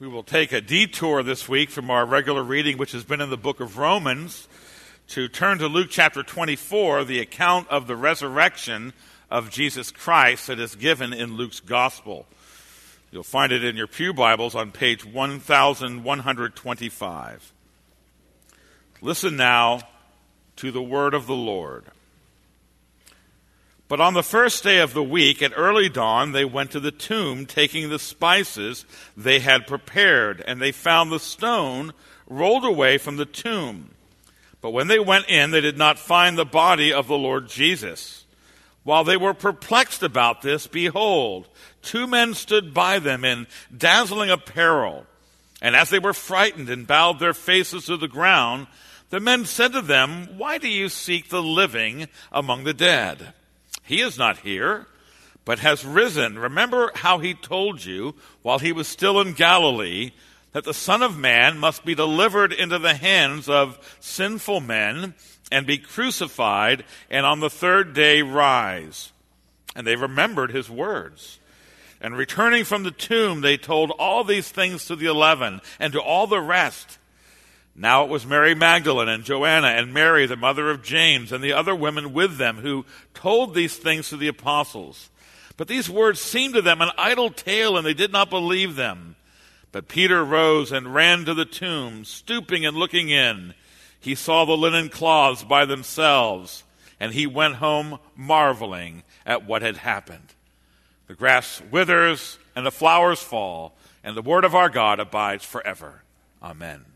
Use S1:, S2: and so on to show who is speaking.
S1: We will take a detour this week from our regular reading, which has been in the book of Romans, to turn to Luke chapter 24, the account of the resurrection of Jesus Christ that is given in Luke's gospel. You'll find it in your pew Bibles on page 1125. Listen now to the word of the Lord. But on the first day of the week, at early dawn, they went to the tomb, taking the spices they had prepared, and they found the stone rolled away from the tomb. But when they went in, they did not find the body of the Lord Jesus. While they were perplexed about this, behold, two men stood by them in dazzling apparel. And as they were frightened and bowed their faces to the ground, the men said to them, "Why do you seek the living among the dead? He is not here, but has risen. Remember how he told you while he was still in Galilee that the Son of Man must be delivered into the hands of sinful men and be crucified, and on the third day rise." And they remembered his words. And returning from the tomb, they told all these things to the 11 and to all the rest. Now it was Mary Magdalene and Joanna and Mary, the mother of James, and the other women with them who told these things to the apostles. But these words seemed to them an idle tale, and they did not believe them. But Peter rose and ran to the tomb, stooping and looking in. He saw the linen cloths by themselves, and he went home marveling at what had happened. The grass withers and the flowers fall, and the word of our God abides forever. Amen.